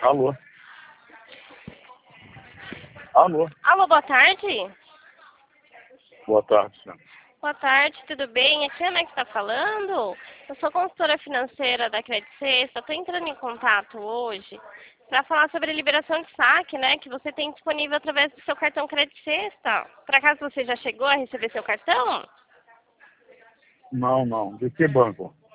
Alô? Alô? Alô, boa tarde. Boa tarde, senhor. Boa tarde, tudo bem? Aqui é a Ana que está falando. Eu sou consultora financeira da Credit Sexta. Estou entrando em contato hoje para falar sobre a liberação de saque, né? Que você tem disponível através do seu cartão Credit Sexta. Por acaso você já chegou a receber seu cartão? Não. De que banco?